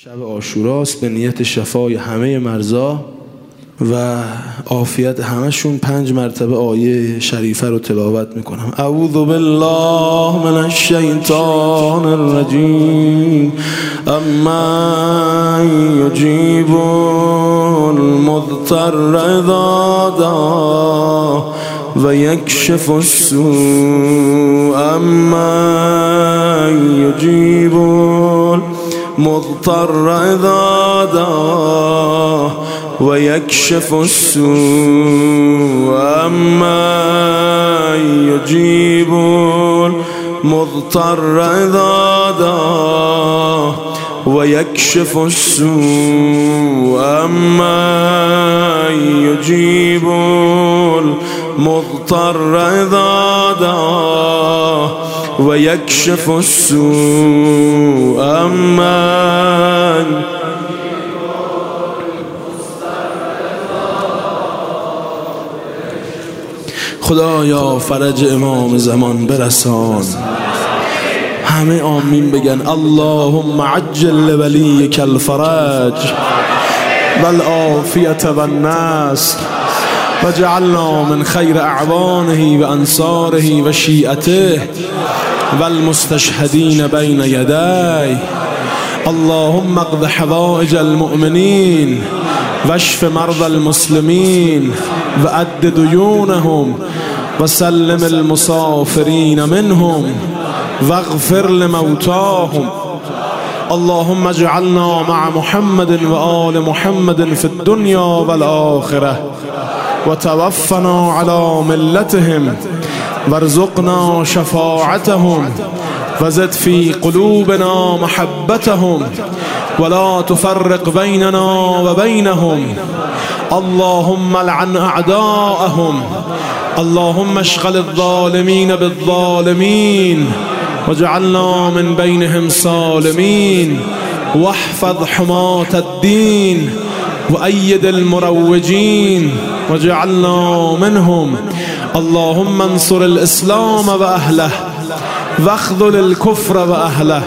شب عاشوراست به نیت شفای همه مرضا و عافیت همشون 5 مرتبه آیه شریفه رو تلاوت میکنم. اعوذ بالله من الشیطان الرجیم. اما یجیب المضطر اذا دعا و یکشف السوء. اما یجیب المضطر اذا دعا و یکشف السوء. اما یجیب المضطر اذا دعا و یکشف السوء. اما یجیب المضطر اذا دعا و یکشف السوء. اما خدایا فرج امام زمان برسان. همه آمین بگن. اللهم عجل لولیک الفرج والعافیة والنصر وجعلنا من خیر اعوانه و انصاره و شیعته والمستشهدین بین یدی. اللهم اقض حوائج المؤمنین واشف مرضى المسلمين وأد ديونهم وسلم المسافرين منهم واغفر لموتاهم. اللهم اجعلنا مع محمد وآل محمد في الدنيا والآخرة وتوفنا على ملتهم وارزقنا شفاعتهم وزد في قلوبنا محبتهم ولا تفرق بيننا وبينهم. اللهم لعن أعداءهم. اللهم اشغل الظالمين بالظالمين وجعلنا من بينهم سالمين واحفظ حماة الدين وأيد المروجين وجعلنا منهم. اللهم انصر الإسلام وأهله واخذل الكفر وأهله.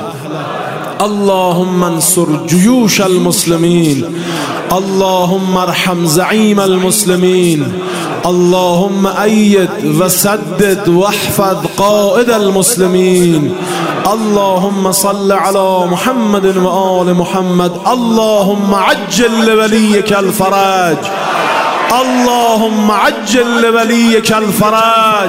اللهم انصر جيوش المسلمين. اللهم ارحم زعيم المسلمين. اللهم أيد وسدد واحفظ قائد المسلمين. اللهم صل على محمد وآل محمد. اللهم عجل لوليك الفرج. اللهم عجل لوليك الفرج.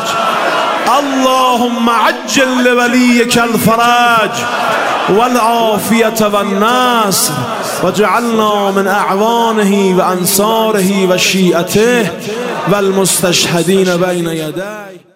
اللهم عجل لوليك الفرج والعافية والنصر وجعلنا من أعوانه وأنصاره وشيعته والمستشهدين بين يديه.